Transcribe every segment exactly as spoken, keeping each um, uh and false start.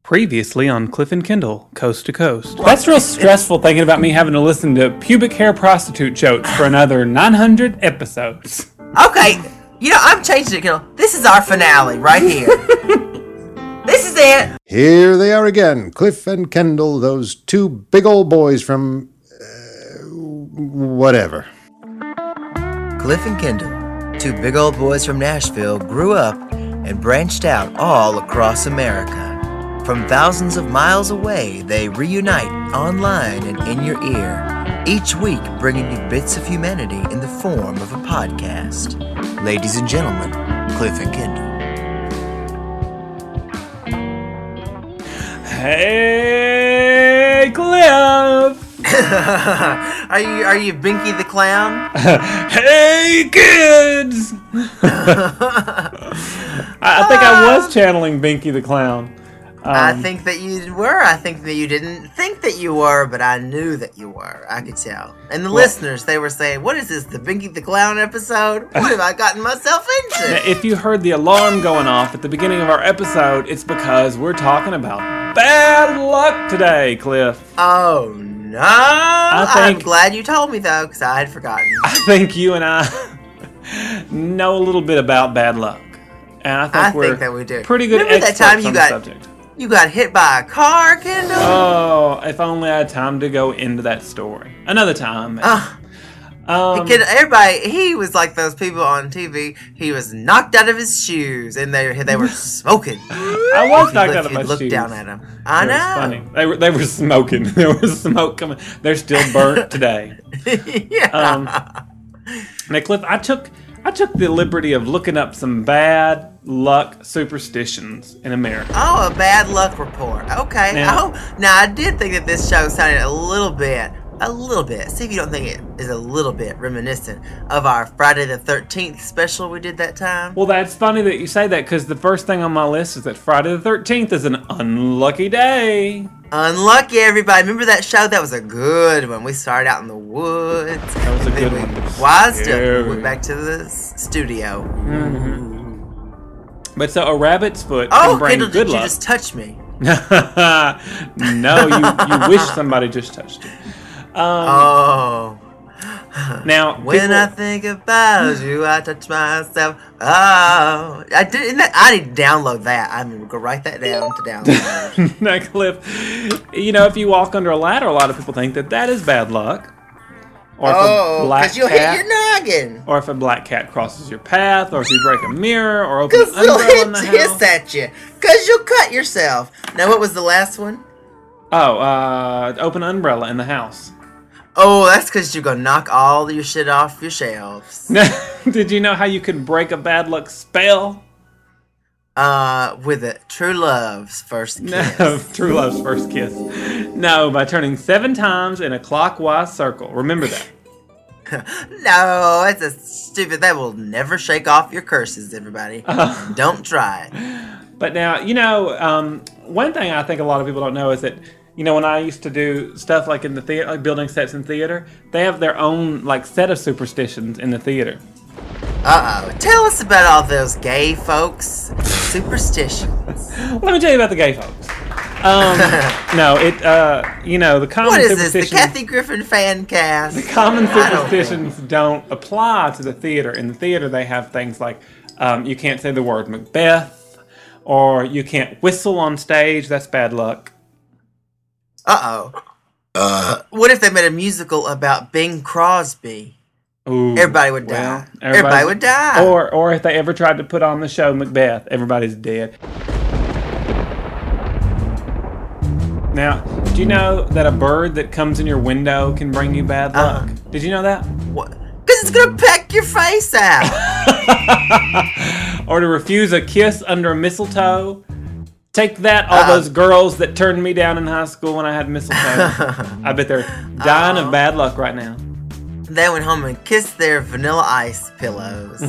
Previously on Cliff and Kendall, Coast to Coast. That's real stressful thinking about me having to listen to pubic hair prostitute jokes for another nine hundred episodes. Okay, you know, I'm changing it, Kendall. This is our finale right here. This is it. Here they are again, Cliff and Kendall, those two big old boys from... Uh, whatever. Cliff and Kendall, two big old boys from Nashville, grew up and branched out all across America. From thousands of miles away, they reunite online and in your ear, each week bringing you bits of humanity in the form of a podcast. Ladies and gentlemen, Cliff and Kendall. Hey, Cliff! are you are you Binky the Clown? Hey, kids! I, I think I was channeling Binky the Clown. Um, I think that you were. I think that you didn't think that you were, but I knew that you were. I could tell. And the well, listeners, they were saying, what is this, the Binky the Clown episode? What have I gotten myself into? Now, if you heard the alarm going off at the beginning of our episode, it's because we're talking about bad luck today, Cliff. Oh, no. I think, I'm glad you told me, though, because I had forgotten. I think you and I know a little bit about bad luck. And I think I we're think that we do. pretty good Remember experts that time you on got, the subject. You got hit by a car, Kendall? Oh, if only I had time to go into that story. Another time. Uh, um, he could, everybody, he was like those people on T V. He was knocked out of his shoes, and they they were smoking. I was knocked out of my look shoes. Look down at him. I it know. Was funny. They were they were smoking. There was smoke coming. They're still burnt today. Yeah. Um, now, Cliff, I took I took the liberty of looking up some bad luck superstitions in America. Oh, a bad luck report. Okay. Now, oh, now I did think that this show sounded a little bit, a little bit. See if you don't think it is a little bit reminiscent of our Friday the thirteenth special we did that time. Well, that's funny that you say that because the first thing on my list is that Friday the thirteenth is an unlucky day. Unlucky, everybody. Remember that show? That was a good one. We started out in the woods. That was a good we one. Wised up. We went back to the studio. Mm-hmm. But so a rabbit's foot oh, can bring Kendall, good did luck. You just touch me. No, you, you wish somebody just touched you. Um, oh. Now, when people, I think about you, I touch myself. Oh, I did. That, I need to download that. I'm gonna go write that down to download. Now, Cliff, you know, if you walk under a ladder, a lot of people think that that is bad luck. Or if oh, a black because you'll cat, hit your noggin. Or if a black cat crosses your path, or if you break a mirror, or open an Because they'll umbrella in the hit, hiss house. at you. Because you'll cut yourself. Now, what was the last one? Oh, uh, open an umbrella in the house. Oh, that's because you're going to knock all your shit off your shelves. Did you know how you could break a bad luck spell? Uh, with a true love's first kiss. No, true love's first kiss. No, by turning seven times in a clockwise circle. Remember that. No, it's a stupid. That will never shake off your curses, everybody. Uh, Don't try. But now, you know, um, one thing I think a lot of people don't know is that, you know, when I used to do stuff like in the theater, like building sets in theater, they have their own like set of superstitions in the theater. Uh-oh. Tell us about all those gay folks' superstitions. Let me tell you about the gay folks. Um, no, it, uh, you know, the common What is this, superstitions... the Kathy Griffin fan cast? The common superstitions don't, don't apply to the theater. In the theater, they have things like um, you can't say the word Macbeth, or you can't whistle on stage. That's bad luck. Uh-oh. Uh, what if they made a musical about Bing Crosby? Ooh, everybody would die. Well, everybody would die. Or or if they ever tried to put on the show Macbeth, everybody's dead. Now, do you know that a bird that comes in your window can bring you bad luck? Uh, Did you know that? What? Because it's going to peck your face out. Or to refuse a kiss under a mistletoe. Take that, all uh, those girls that turned me down in high school when I had mistletoe. I bet they're dying uh, of bad luck right now. They went home and kissed their Vanilla Ice pillows.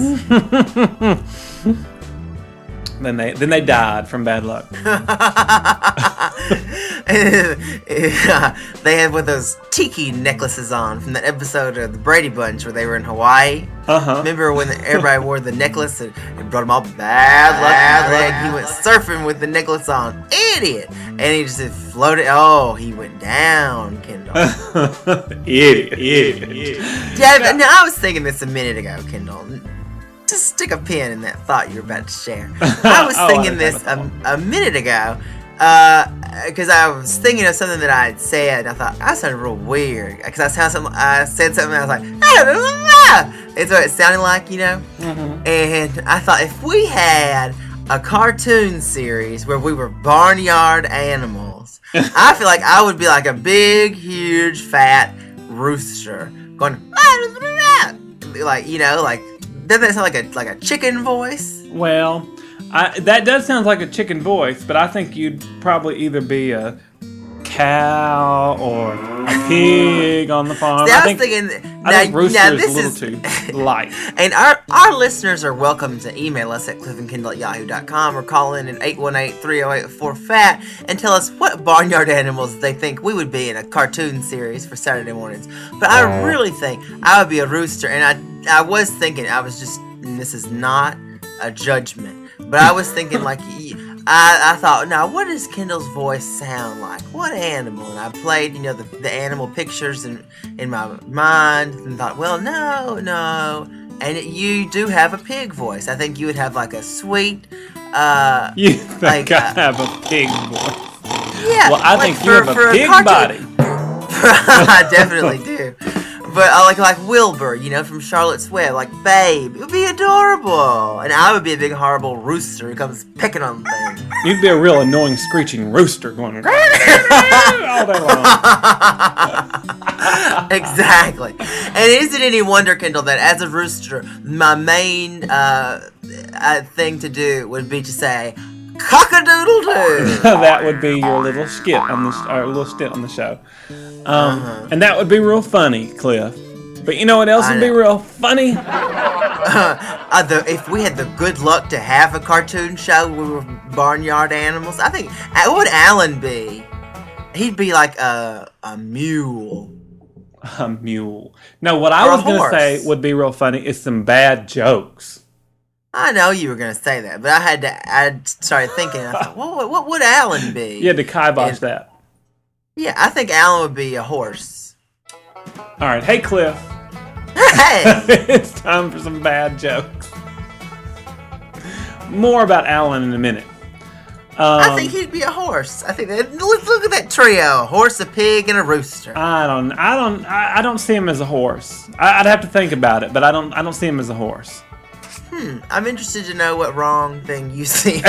Then they then they died from bad luck. They had one of those tiki necklaces on from that episode of the Brady Bunch where they were in Hawaii. Uh-huh. Remember when everybody wore the necklace and it brought him all bad luck? Bad leg. He went surfing with the necklace on. Idiot. And he just floated. Oh, he went down, Kendall. Idiot, idiot, idiot. Yeah, now I was thinking this a minute ago, Kendall. Just stick a pin in that thought you're about to share. I was Oh, thinking I this a, understand. a minute ago because uh, I was thinking of something that I had said. And I thought that sounded real weird because I sound something. I said something. And I was like, ah, it's what it sounded like, you know. Mm-hmm. And I thought if we had a cartoon series where we were barnyard animals, I feel like I would be like a big, huge, fat rooster going, ah, like you know, like. Doesn't that sound like a like a chicken voice? Well, I, that does sound like a chicken voice, but I think you'd probably either be a cow or a pig on the farm. See, I, I was think, thinking, I now, think rooster now is this a is, little too light. And our our listeners are welcome to email us at cliff and kendall at yahoo dot com or call in at eight one eight, three oh eight, four F A T and tell us what barnyard animals they think we would be in a cartoon series for Saturday mornings. But I really think I would be a rooster, and I I was thinking, I was just, and this is not a judgment, but I was thinking like, I, I thought, now what does Kendall's voice sound like? What animal? And I played, you know, the, the animal pictures in, in my mind and thought, well, no, no. And it, you do have a pig voice. I think you would have like a sweet, uh... You think like, I uh, have a pig voice? Yeah. Well, I like think you for, have for a pig cartoon- body. I definitely do. But uh, like like Wilbur, you know, from Charlotte's Web, like Babe, it would be adorable, and I would be a big horrible rooster who comes pecking on things. You'd be a real annoying screeching rooster going all day long. Exactly. And is it any wonder, Kendall, that as a rooster, my main uh, uh, thing to do would be to say, cock-a-doodle-doo. That would be your little skit on the or little stint on the show, um, Uh-huh. and that would be real funny, Cliff. But you know what else I would be know. real funny? Uh, the, if we had the good luck to have a cartoon show where we were barnyard animals, I think, uh, what would Alan be? He'd be like a, a mule. A mule. No, what I Or a was going to horse. say would be real funny is some bad jokes. I know you were going to say that, but I had to, I started thinking, I thought, what, what, what would Alan be? You had to kibosh And- that. Yeah, I think Alan would be a horse. All right, hey Cliff, Hey! it's time for some bad jokes. More about Alan in a minute. Um, I think he'd be a horse. I think that, look, look at that trio: a horse, a pig, and a rooster. I don't. I don't. I, I don't see him as a horse. I, I'd have to think about it, but I don't. I don't see him as a horse. Hmm. I'm interested to know what wrong thing you see.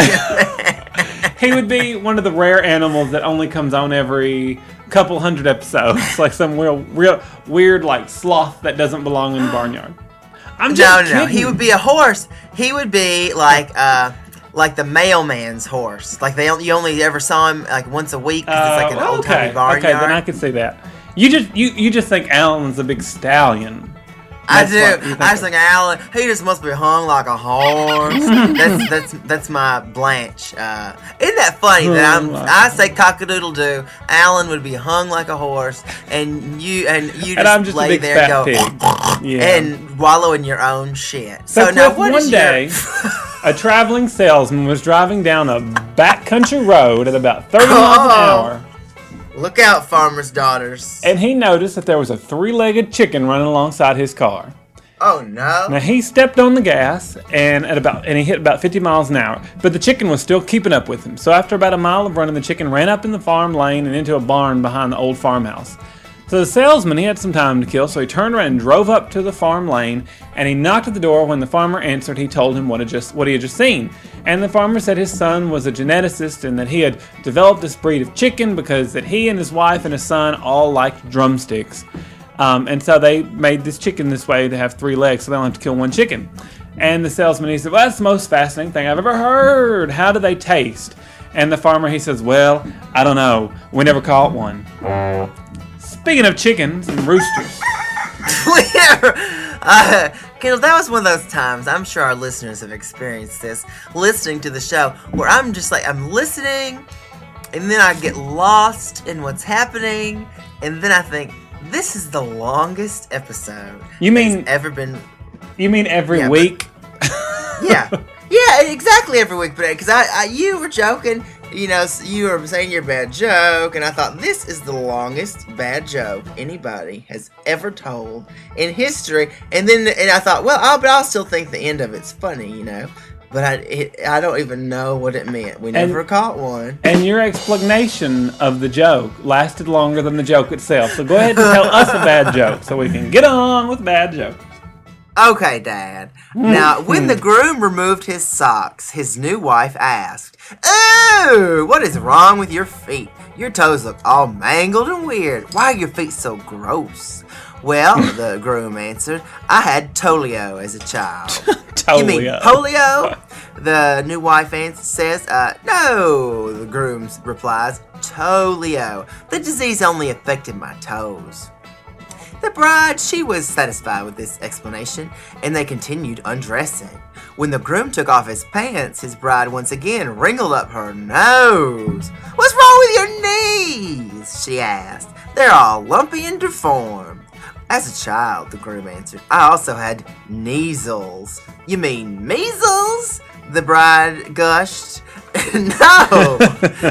He would be one of the rare animals that only comes on every couple hundred episodes, like some real, real weird, like sloth that doesn't belong in the barnyard. I'm no, just no, no. kidding. He would be a horse. He would be like, uh, like the mailman's horse. Like they only, you only ever saw him like once a week. 'Cause it's like an Uh, old timey okay. barnyard. Okay, then I could see that. You just you you just think Alan's a big stallion. I That's do. what you think I was of. thinking, Alan, he just must be hung like a horse. that's that's that's my Blanche. Uh, isn't that funny that I'm? Hung like I say cock-a-doodle-doo. Alan would be hung like a horse, and you and you just, And I'm just a lay big there fat and go pig. Yeah. and wallow in your own shit. So, So, now, Cliff, what one is day, your? a traveling salesman was driving down a backcountry road at about thirty miles an Oh. hour, Look out, farmers' daughters. and he noticed that there was a three-legged chicken running alongside his car. Oh no. Now he stepped on the gas and at about and he hit about fifty miles an hour, but the chicken was still keeping up with him. So after about a mile of running, the chicken ran up in the farm lane and into a barn behind the old farmhouse. So the salesman, he had some time to kill, so he turned around and drove up to the farm lane, and he knocked at the door. When the farmer answered, he told him what had just what he had just seen. And the farmer said his son was a geneticist and that he had developed this breed of chicken because that he and his wife and his son all liked drumsticks. Um, and so they made this chicken this way to have three legs, so they only have to kill one chicken. And the salesman, he said, well, that's the most fascinating thing I've ever heard. How do they taste? And the farmer, he says, well, I don't know. We never caught one. Speaking of chickens and roosters. Whatever. Uh, Kendall, that was one of those times, I'm sure our listeners have experienced this, listening to the show, where I'm just like, I'm listening, and then I get lost in what's happening, and then I think, this is the longest episode You mean that's ever been. You mean every Yeah, week? Yeah, yeah, exactly every week. But because I, I, you were joking, you know, you were saying your bad joke, and I thought this is the longest bad joke anybody has ever told in history. And then, and I thought, well, I'll, but I'll still think the end of it's funny, you know. But I, it, I don't even know what it meant. We never And- caught one. And your explanation of the joke lasted longer than the joke itself. So go ahead and tell us a bad joke so we can get on with bad jokes. Okay, Dad. Now, when the groom removed his socks, his new wife asked, "Ooh, what is wrong with your feet? Your toes look all mangled and weird. Why are your feet so gross?" Well, the groom answered, "I had polio as a child." You mean Polio. polio? The new wife answer says, uh, "No," the groom replies, "Polio. The disease only affected my toes." The bride, she was satisfied with this explanation, and they continued undressing. When the groom took off his pants, his bride once again wrinkled up her nose. "What's wrong with your knees?" she asked. "They're all lumpy and deformed." "As a child," the groom answered, "I also had measles." "You mean measles?" the bride gushed. "No,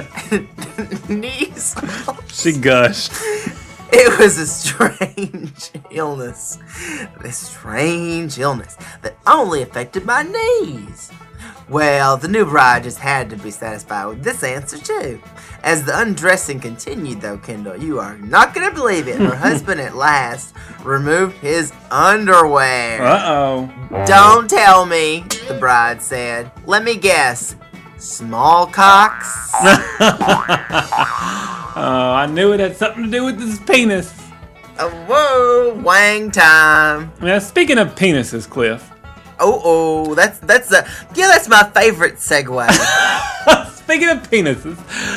measles." She gushed. It was a strange illness. A strange illness that only affected my knees. Well, the new bride just had to be satisfied with this answer, too. As the undressing continued, though, Kendall, you are not going to believe it. Her husband at last removed his underwear. Uh-oh. "Don't tell me," the bride said. "Let me guess. Small cocks?" Oh, I knew it had something to do with his penis. Oh, whoa, wang time. Now, speaking of penises, Cliff. Oh, oh, that's that's a yeah, that's my favorite segue. Speaking of penises,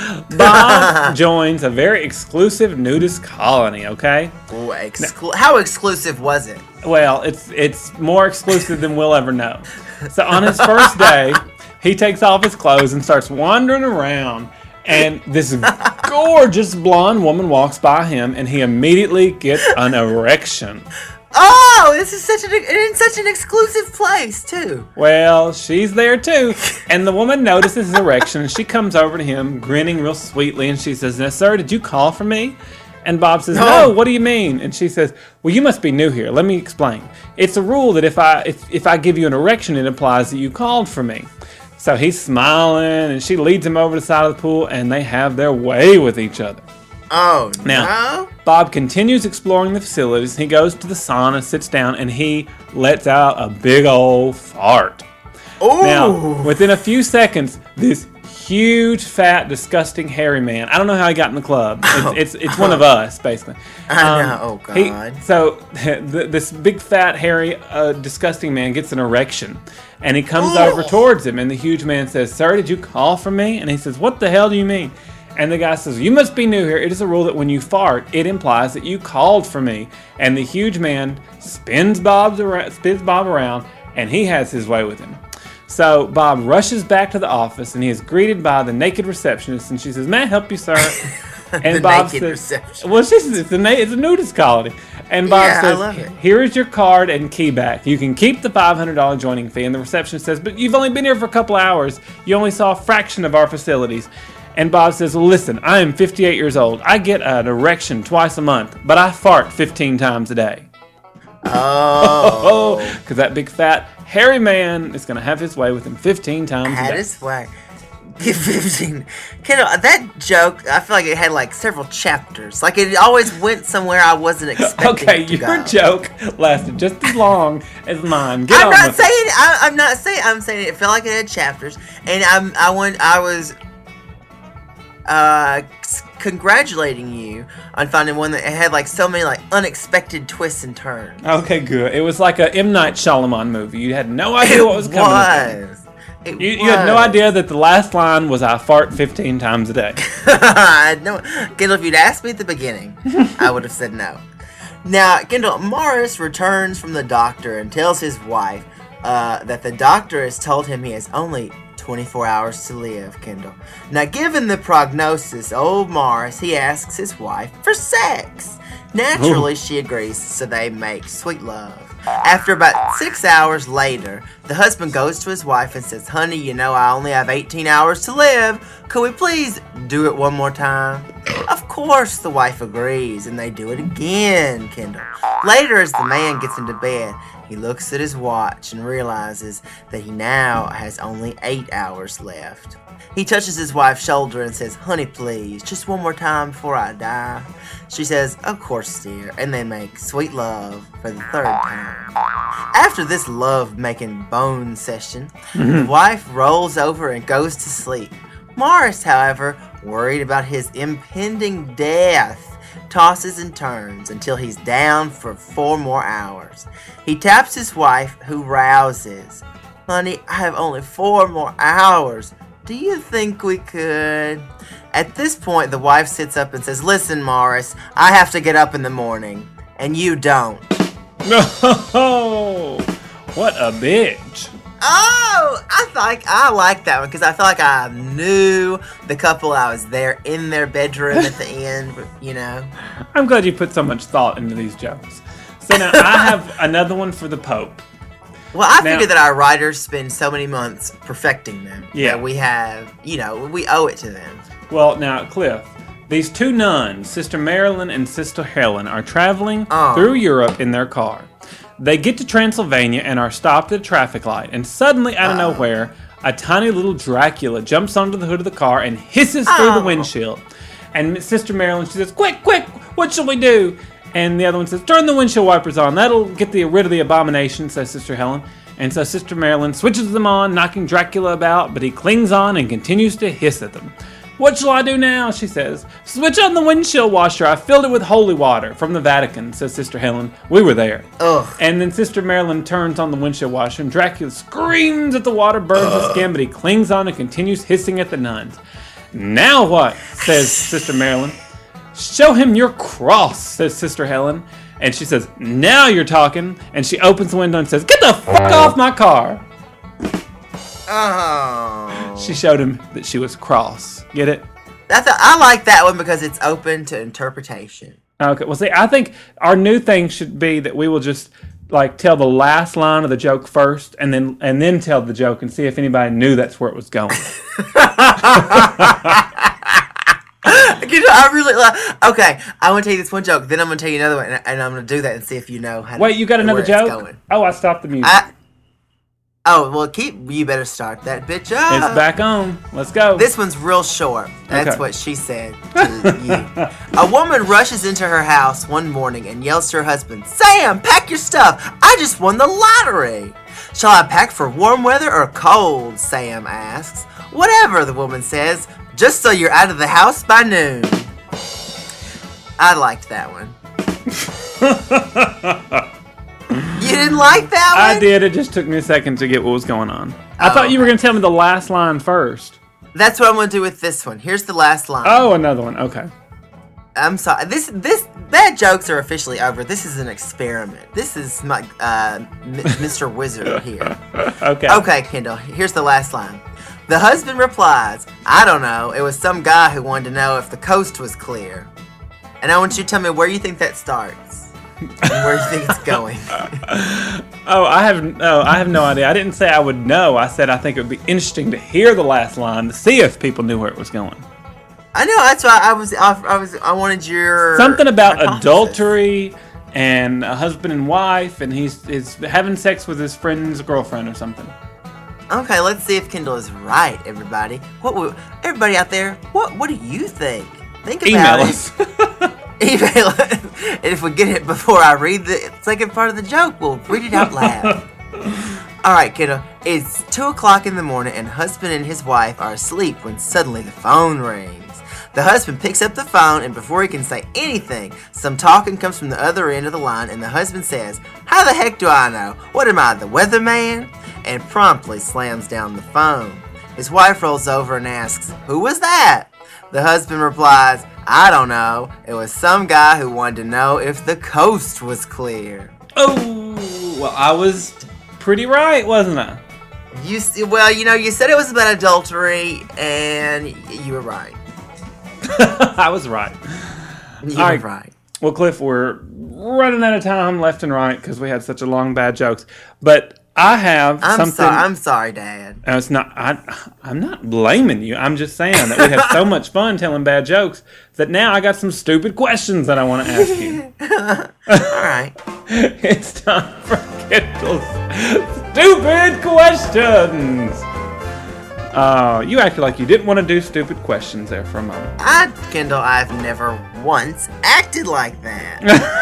Bob joins a very exclusive nudist colony, okay? Ooh, exclu- How exclusive was it? Well, it's it's more exclusive than we'll ever know. So on his first day, he takes off his clothes and starts wandering around. And this gorgeous blonde woman walks by him, and he immediately gets an erection. Oh, this is such an in such an exclusive place too. Well, she's there too. And the woman notices his erection, and she comes over to him, grinning real sweetly, and she says, "Now, sir, did you call for me?" And Bob says, No. "No, what do you mean?" And she says, "Well, you must be new here. Let me explain. It's a rule that if I if, if I give you an erection, it implies that you called for me." So he's smiling, and she leads him over to the side of the pool, and they have their way with each other. Oh, Now, no? Bob continues exploring the facilities. He goes to the sauna, sits down, and he lets out a big old fart. Ooh. Now, within a few seconds, this huge, fat, disgusting, hairy man. I don't know how he got in the club. It's it's, it's one of us, basically. I know. Oh, God. He, so th- this big, fat, hairy, uh, disgusting man gets an erection, and he comes Ooh. over towards him, and the huge man says, "Sir, did you call for me?" And he says, "What the hell do you mean?" And the guy says, "You must be new here. It is a rule that when you fart, it implies that you called for me." And the huge man spins Bob's around, spins Bob around, and he has his way with him. So Bob rushes back to the office, and he is greeted by the naked receptionist, and she says, "May I help you, sir?" And The Bob naked says, receptionist. "Well, she says it's a na- it's a nudist colony." And Bob Yeah, I says, love it. "Here is your card and key back. You can keep the five hundred dollars joining fee." And the receptionist says, "But you've only been here for a couple hours. You only saw a fraction of our facilities." And Bob says, "Well, listen, I am fifty-eight years old. I get an erection twice a month, but I fart fifteen times a day." Oh. Oh, because that big fat hairy man is going to have his way with him fifteen times a Had day. his way. fifteen. Kendall, that joke, I feel like it had like several chapters. Like it always went somewhere I wasn't expecting Okay, it to your go. joke lasted just as long as mine. Get I'm on not with saying it. I, I'm not saying I'm saying it felt like it had chapters, and I'm I went I was uh c- congratulating you on finding one that had like so many like unexpected twists and turns. Okay, good. It was like a M. Night Shyamalan movie. You had no idea what was coming. was. It You, you had no was. idea that the last line was "I fart fifteen times a day." I had no. Kendall, if you'd asked me at the beginning, I would have said no. Now, Kendall, Morris returns from the doctor and tells his wife uh, that the doctor has told him he has only twenty-four hours to live, Kendall. Now, given the prognosis, old Morris, he asks his wife for sex. Naturally, Ooh. She agrees, so they make sweet love. After about six hours later, the husband goes to his wife and says, honey, you know I only have eighteen hours to live. Could we please do it one more time? Of course, the wife agrees, and they do it again, Kendall. Later, as the man gets into bed, he looks at his watch and realizes that he now has only eight hours left. He touches his wife's shoulder and says, honey, please, just one more time before I die. She says, of course, dear, and they make sweet love for the third time. After this love-making bone session, the wife rolls over and goes to sleep. Morris, however, worried about his impending death, tosses and turns until he's down for four more hours. He taps his wife, who rouses. Honey, I have only four more hours. Do you think we could? At this point, the wife sits up and says, listen, Morris, I have to get up in the morning, and you don't. No! What a bitch. Oh, I like I like that one because I feel like I knew the couple. I was there in their bedroom at the end, you know. I'm glad you put so much thought into these jokes. So now I have another one for the Pope. Well, I now, figure that our writers spend so many months perfecting them. Yeah. That we have, you know, we owe it to them. Well, now, Cliff, these two nuns, Sister Marilyn and Sister Helen, are traveling oh. through Europe in their car. They get to Transylvania and are stopped at a traffic light, and suddenly, out of Uh-oh. nowhere, a tiny little Dracula jumps onto the hood of the car and hisses oh. through the windshield. And Sister Marilyn, she says, quick, quick, what shall we do? And the other one says, turn the windshield wipers on. That'll get the, rid of the abomination, says Sister Helen. And so Sister Marilyn switches them on, knocking Dracula about, but he clings on and continues to hiss at them. What shall I do now? She says. Switch on the windshield washer. I filled it with holy water from the Vatican, says Sister Helen. We were there. Ugh. And then Sister Marilyn turns on the windshield washer, and Dracula screams that the water burns his skin, but he clings on and continues hissing at the nuns. Now what? Says Sister Marilyn. Show him your cross, says Sister Helen. And she says, now you're talking. And she opens the window and says, get the fuck off my car. Oh. She showed him that she was cross. Get it? That's a, I like that one because it's open to interpretation. Okay. Well, see, I think our new thing should be that we will just like tell the last line of the joke first, and then and then tell the joke and see if anybody knew that's where it was going. You know, I really like. Okay, I want to tell you this one joke. Then I'm going to tell you another one, and, and I'm going to do that and see if you know how. Wait, to, you got another joke? Going. Oh, I stopped the music. I, oh well, keep. You better start that bitch up. It's back on. Let's go. This one's real short. That's Okay. what she said to you. A woman rushes into her house one morning and yells to her husband, Sam, pack your stuff. I just won the lottery. Shall I pack for warm weather or cold? Sam asks. Whatever, the woman says, just so you're out of the house by noon. I liked that one. You didn't like that one? I did. It just took me a second to get what was going on. I Oh, thought you were okay. going to tell me the last line first. That's what I'm going to do with this one. Here's the last line. Oh, another one. Okay. I'm sorry. This this bad jokes are officially over. This is an experiment. This is my uh, M- Mister Wizard here. Okay. Okay, Kendall. Here's the last line. The husband replies, I don't know. It was some guy who wanted to know if the coast was clear. And I want you to tell me where you think that starts and where you think it's going. Oh, I have no, I have no idea. I didn't say I would know. I said I think it would be interesting to hear the last line to see if people knew where it was going. I know. That's why I was. I, I was. I wanted your Something about hypothesis. adultery and a husband and wife, and he's is having sex with his friend's girlfriend or something. Okay, let's see if Kendall is right, everybody. What would, everybody out there, what what do you think? Think about Email it. us. Email us. And if we get it before I read the second part of the joke, we'll read it out loud. Alright, Kendall. It's two o'clock in the morning and husband and his wife are asleep when suddenly the phone rings. The husband picks up the phone and before he can say anything, some talking comes from the other end of the line and the husband says, how the heck do I know? What am I, the weatherman? And promptly slams down the phone. His wife rolls over and asks, who was that? The husband replies, I don't know. It was some guy who wanted to know if the coast was clear. Oh, well, I was pretty right, wasn't I? You s- well, you know, you said it was about adultery, and you were right. I was right. You All were right. right. Well, Cliff, we're running out of time left and right because we had such a long bad jokes. But I have I'm something. sorry. I'm sorry, Dad. Uh, It's not. I, I'm not blaming you. I'm just saying that we had so much fun telling bad jokes that now I got some stupid questions that I want to ask you. All right. It's time for Kendall's stupid questions. Oh, you acted like you didn't want to do stupid questions there for a moment. I, Kendall, I've never once acted like that.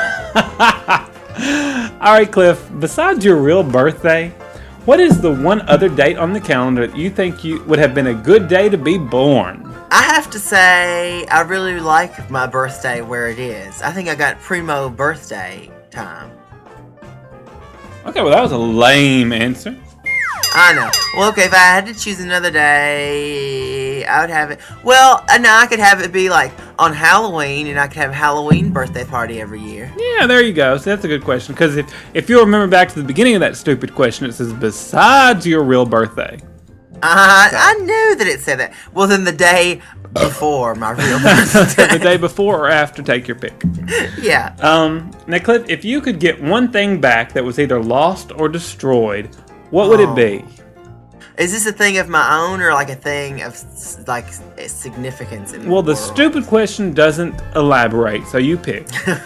All right, Cliff. Besides your real birthday, what is the one other date on the calendar that you think you would have been a good day to be born? I have to say, I really like my birthday where it is. I think I got primo birthday time. Okay, well that was a lame answer. I know. Well, okay, if I had to choose another day, I would have it. Well, uh, no, I could have it be like on Halloween, and I could have a Halloween birthday party every year. Yeah, there you go. So that's a good question. Because if, if you'll remember back to the beginning of that stupid question, it says, besides your real birthday. Uh, I knew that it said that. Well, then the day before my real birthday. The day before or after, take your pick. Yeah. Um, now, Cliff, if you could get one thing back that was either lost or destroyed, what would Oh. it be? Is this a thing of my own or like a thing of s- like s- significance in Well, the the world? stupid question doesn't elaborate, so you pick.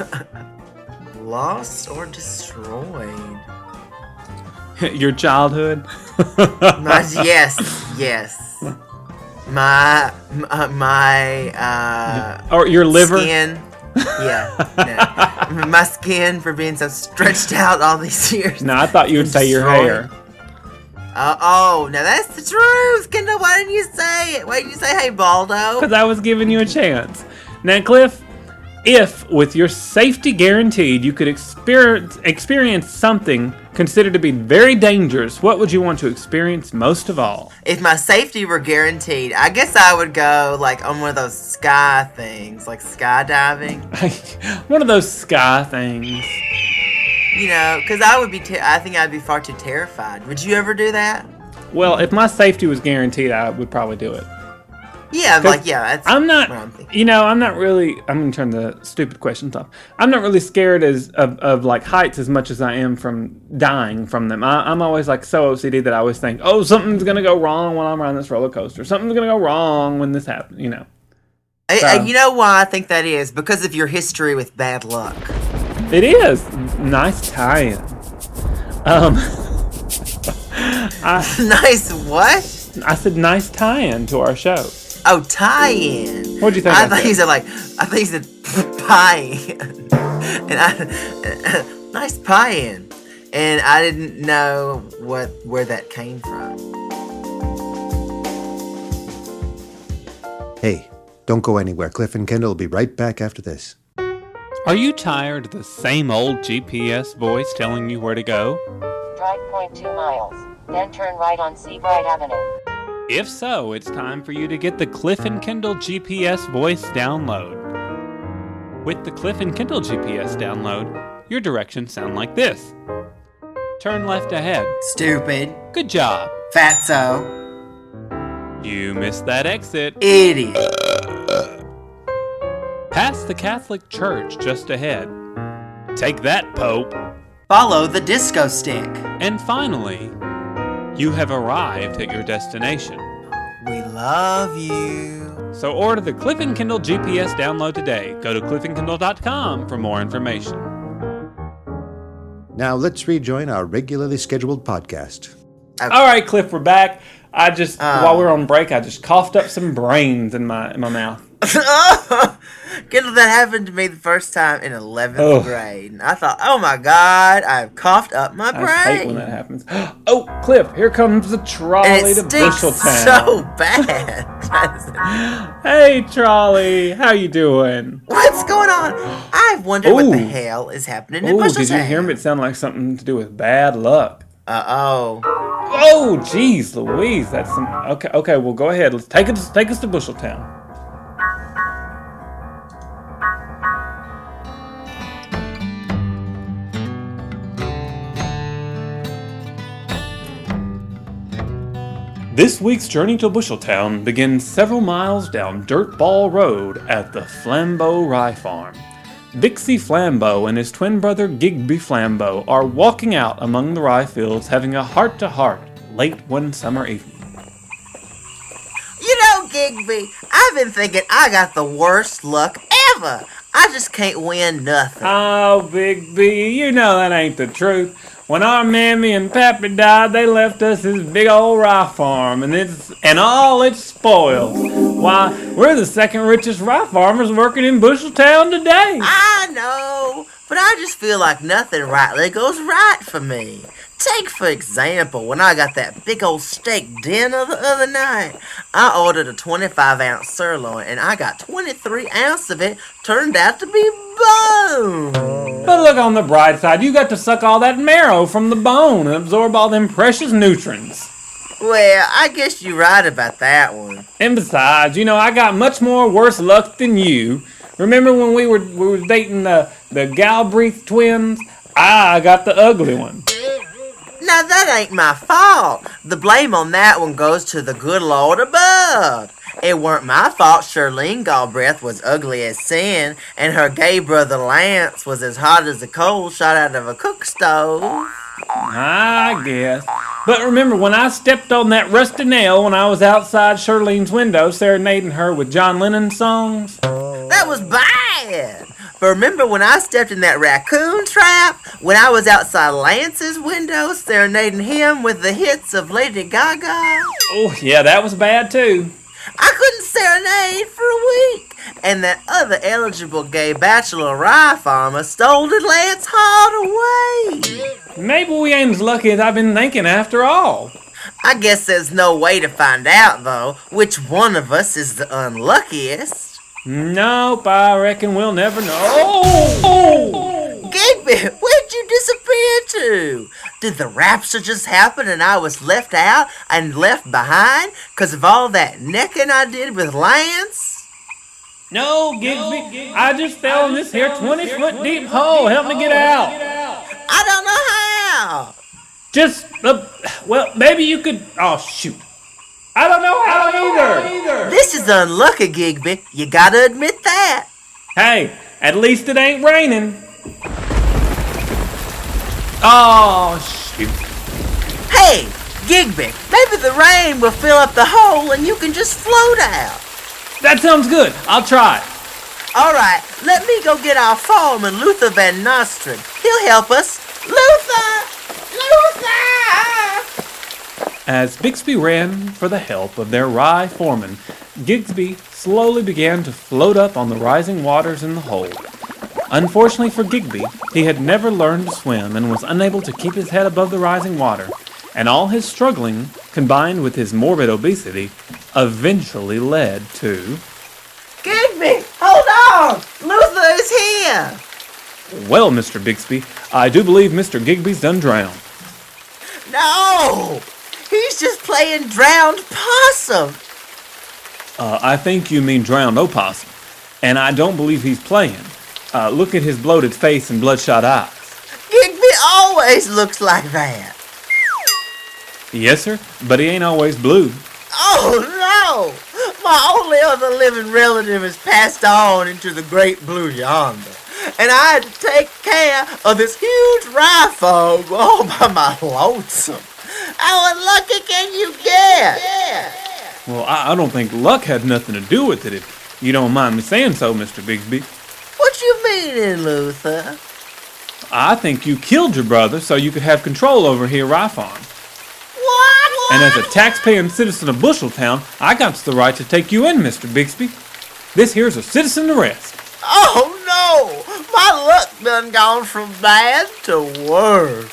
Lost or destroyed? Your childhood? My, yes, yes. My my, my uh, Or your liver? skin. Yeah, no. My skin for being so stretched out all these years. No, I thought you would say your Destroyed. hair. Uh, oh, now that's the truth. Kendall, why didn't you say it? Why didn't you say, hey, Baldo? Because I was giving you a chance. Now, Cliff, if, with your safety guaranteed, you could experience, experience something considered to be very dangerous, what would you want to experience most of all? If my safety were guaranteed, I guess I would go, like, on one of those sky things, like skydiving. One of those sky things. You know, because I would be, te- I think I'd be far too terrified. Would you ever do that? Well, if my safety was guaranteed, I would probably do it. Yeah, like, yeah, that's I'm not, what I'm thinking. you know, I'm not really, I'm going to turn the stupid questions off. I'm not really scared as of, of like heights as much as I am from dying from them. I, I'm always like so O C D that I always think, oh, something's going to go wrong when I'm riding this roller coaster. Something's going to go wrong when this happens, you know. I, So- I, you know why I think that is? Because of your history with bad luck. It is. Nice tie-in. Um, I, Nice what? I said nice tie-in to our show. Oh, tie-in. What'd you think I I thought said? you said like I thought you said pie-in, and I nice pie-in, and I didn't know what where that came from. Hey, don't go anywhere. Cliff and Kendall will be right back after this. Are you tired of the same old G P S voice telling you where to go? Drive zero point two miles, then turn right on Seabright Avenue. If so, it's time for you to get the Cliff and Kendall G P S voice download. With the Cliff and Kendall G P S download, your directions sound like this. Turn left ahead. Stupid, Good job. fatso, You missed that exit. idiot. Past the Catholic Church just ahead. Take that, Pope. Follow the disco stick. And finally, you have arrived at your destination. We love you. So order the Cliff and Kendall G P S download today. Go to cliff and kendall dot com for more information. Now let's rejoin our regularly scheduled podcast. All right, Cliff, we're back. I just Oh. while we were on break, I just coughed up some brains in my in my mouth. Kendall, that happened to me the first time in eleventh Ugh. grade. And I thought, oh my God, I've coughed up my I just hate when brain. that happens. Oh, Cliff, here comes the And trolley it to stinks Busheltown. so bad. Hey, trolley, how you doing? What's going on? I wonder what the Ooh. hell is happening in Oh, Busheltown. did you hear me? It sounded like something to do with bad luck. Uh-oh. Oh, jeez, Louise, that's some. Okay, okay. Well, go ahead. Let's take us take us to Busheltown. This week's journey to Busheltown begins several miles down Dirt Ball Road at the Flambeau Rye Farm. Bixby Flambeau and his twin brother Gigby Flambeau are walking out among the rye fields having a heart-to-heart late one summer evening. You know, Gigby, I've been thinking I got the worst luck ever. I just can't win nothing. Oh, Big B, you know that ain't the truth. When our mammy and pappy died, they left us this big old rye farm, and it's and all it's spoiled. Why, we're the second richest rye farmers working in Busheltown today. I know, but I just feel like nothing rightly goes right for me. Take, for example, when I got that big old steak dinner the other night. I ordered a twenty-five ounce sirloin, and I got twenty-three ounces of it turned out to be bone. But look on the bright side, you got to suck all that marrow from the bone and absorb all them precious nutrients. Well, I guess you're right about that one. And besides, you know, I got much more worse luck than you. Remember when we were we were dating the, the Galbraith twins? I got the ugly one. Now, that ain't my fault. The blame on that one goes to the good Lord above. It weren't my fault Shirlene Galbraith was ugly as sin, and her gay brother Lance was as hot as a coal shot out of a cook stove. I guess. But remember, when I stepped on that rusty nail when I was outside Shirlene's window serenading her with John Lennon songs? That was bad. But remember when I stepped in that raccoon trap? When I was outside Lance's window serenading him with the hits of Lady Gaga? Oh, yeah, that was bad too. I couldn't serenade for a week. And that other eligible gay bachelor rye farmer stole Lance's heart away. Maybe we ain't as lucky as I've been thinking after all. I guess there's no way to find out, though, which one of us is the unluckiest. Nope, I reckon we'll never know. Oh! oh. Gigby, where'd you disappear to? Did the rapture just happen and I was left out and left behind because of all that necking I did with Lance? No, Gigsby, I just fell in this here twenty-foot deep hole. Help me get out. I don't know how. Just, uh, well, maybe you could, oh, shoot. I don't know how either. This is unlucky, Gigby. You gotta admit that. Hey, at least it ain't raining. Oh, shoot. Hey, Gigby, maybe the rain will fill up the hole and you can just float out. That sounds good. I'll try. All right, let me go get our foreman, Luther Van Nostrand. He'll help us. Luther! Luther! As Bixby ran for the help of their rye foreman, Gigsby slowly began to float up on the rising waters in the hole. Unfortunately for Gigby, he had never learned to swim and was unable to keep his head above the rising water, and all his struggling, combined with his morbid obesity, eventually led to... Gigby, hold on! Luther is here! Well, Mister Bixby, I do believe Mister Gigby's done drowned. No! He's just playing drowned possum. Uh, I think you mean drowned opossum, and I don't believe he's playing. Uh, look at his bloated face and bloodshot eyes. Gigby always looks like that. Yes, sir, but he ain't always blue. Oh, no! My only other living relative has passed on into the great blue yonder. And I had to take care of this huge rye farm all by my lonesome. How unlucky can you get? Yeah. Well, I, I don't think luck had nothing to do with it, if you don't mind me saying so, Mister Bixby. What you meaning, Luther? I think you killed your brother so you could have control over here rye farm. What? And as a tax-paying citizen of Busheltown, I got the right to take you in, Mister Bixby. This here's a citizen arrest. Oh, no! My luck done gone from bad to worse.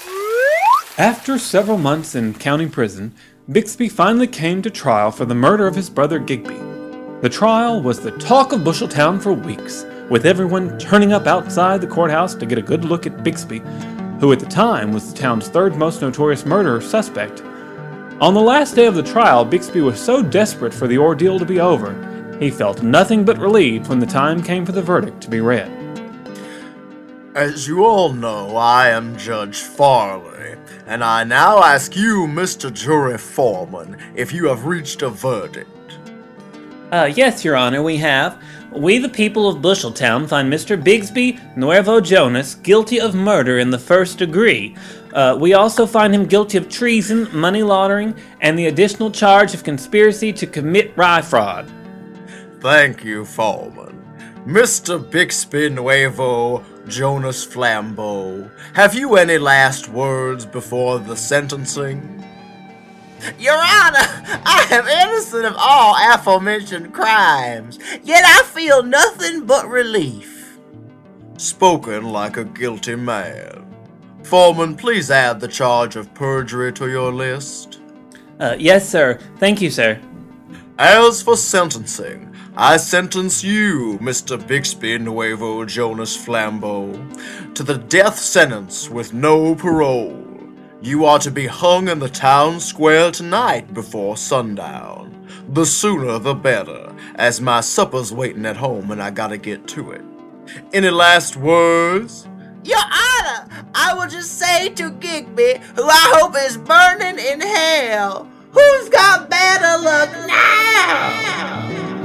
After several months in county prison, Bixby finally came to trial for the murder of his brother Gigby. The trial was the talk of Busheltown for weeks, with everyone turning up outside the courthouse to get a good look at Bixby, who at the time was the town's third most notorious murder suspect. On the last day of the trial, Bixby was so desperate for the ordeal to be over, he felt nothing but relieved when the time came for the verdict to be read. As you all know, I am Judge Farley, and I now ask you, Mister Jury Foreman, if you have reached a verdict. Uh, yes, Your Honor, we have. We, the people of Busheltown, find Mister Bigsby Nuevo Jonas guilty of murder in the first degree. Uh, we also find him guilty of treason, money laundering, and the additional charge of conspiracy to commit rye fraud. Thank you, Foreman. Mister Bixby Nuevo Jonas Flambeau, have you any last words before the sentencing? Your Honor, I am innocent of all aforementioned crimes, yet I feel nothing but relief. Spoken like a guilty man. Foreman, please add the charge of perjury to your list. Uh, yes, sir. Thank you, sir. As for sentencing, I sentence you, Mister Bixby Nuevo Jonas Flambeau, to the death sentence with no parole. You are to be hung in the town square tonight before sundown. The sooner the better, as my supper's waiting at home and I gotta get to it. Any last words? Your Honor, I will just say to Gigby, who I hope is burning in hell, who's got better luck now?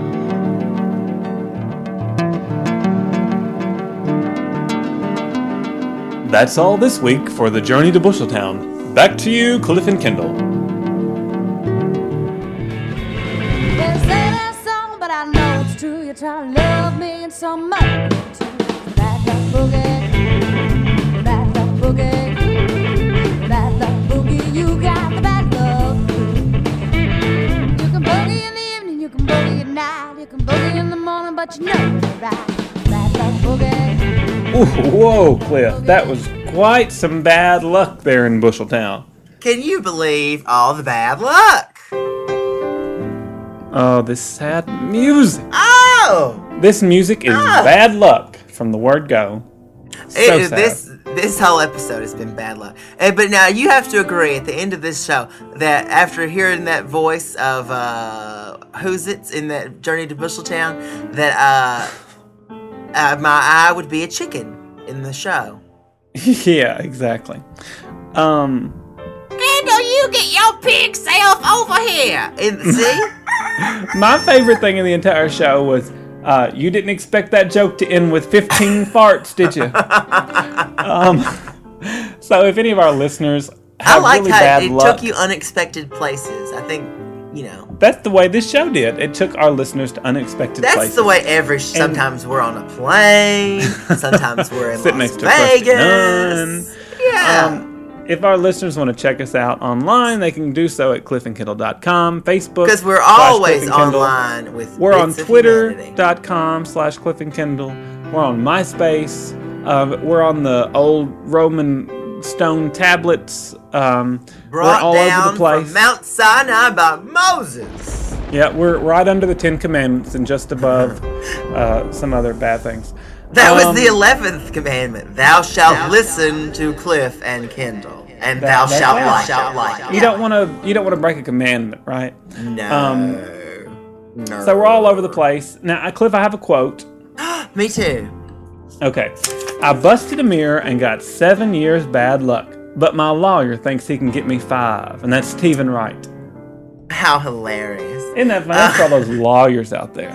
That's all this week for the Journey to Busheltown. Back to you, Cliff and Kendall. They say that song, but I know it's true. You try to love me and some other too. Bad luck boogie, bad luck boogie, bad luck boogie. You got the bad luck boogie. You can boogie in the evening, you can boogie at night, you can boogie in the morning, but you know you're right. Bad luck boogie. Ooh, whoa, Cliff, that was quite some bad luck there in Busheltown. Can you believe all the bad luck? Oh, this sad music. Oh! This music is Ah. bad luck from the word go. So It- sad. this this whole episode has been bad luck. Eh, but now you have to agree at the end of this show that after hearing that voice of uh, who's it's in that Journey to Busheltown, that uh, uh, my eye would be a chicken in the show. Yeah, exactly. Um, Kendall, you get your pig self over here. And see, my favorite thing in the entire show was uh, you didn't expect that joke to end with fifteen farts, did you? Um, so if any of our listeners I have like really how bad it luck, took you unexpected places. I think you know. that's the way this show did. It took our listeners to unexpected That's places. the way every. Sometimes we're on a plane. Sometimes we're in Sit Las next to a trusted Vegas. nun. Yeah. Um, if our listeners want to check us out online, they can do so at cliff and kendall dot com, Facebook. Because we're slash always Cliff and Kendall. online with. We're on bits of twitter humanity. dot com slash Cliff and Kendall. We're on MySpace. Uh, we're on the old Roman stone tablets. Um, we're Brought all down over the place. from Mount Sinai by Moses. Yeah, we're right under the Ten Commandments and just above uh, some other bad things. That Um, was the eleventh commandment. Thou shalt listen to Cliff and Kendall, and That- thou that's shalt right. like. Shalt like. You don't want to. You don't want to break a commandment, right? No. Um, no. So we're all over the place. Now, uh, Cliff, I have a quote. Me too. Okay. I busted a mirror and got seven years bad luck, but my lawyer thinks he can get me five, and that's Stephen Wright. How hilarious. Isn't that funny? That's for all those lawyers out there.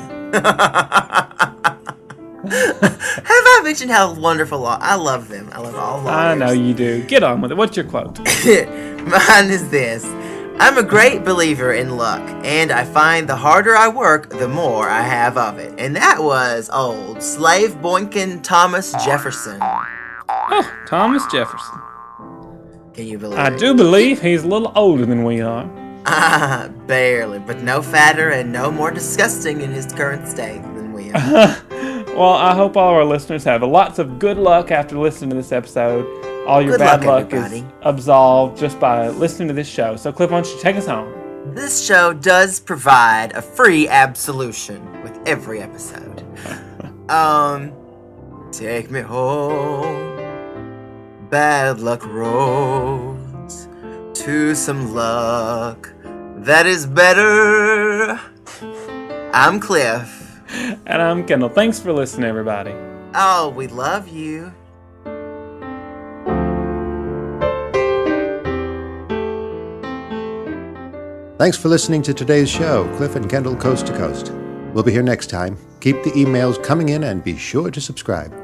Have I mentioned how wonderful law? I love them. I love all lawyers. I know you do. Get on with it. What's your quote? Mine is this. I'm a great believer in luck, and I find the harder I work, the more I have of it. And that was old slave boinkin' Thomas Jefferson. Oh, Thomas Jefferson. Can you believe I it? do believe he's a little older than we are. Ah, barely, but no fatter and no more disgusting in his current state than we are. Well, I hope all our listeners have lots of good luck after listening to this episode. All your Good bad luck, luck, is everybody. absolved just by listening to this show. So, Cliff, why don't you take us home? This show does provide a free absolution with every episode. Um, take me home, bad luck roads, to some luck that is better. I'm Cliff. And I'm Kendall. Thanks for listening, everybody. Oh, we love you. Thanks for listening to today's show, Cliff and Kendall Coast to Coast. We'll be here next time. Keep the emails coming in and be sure to subscribe.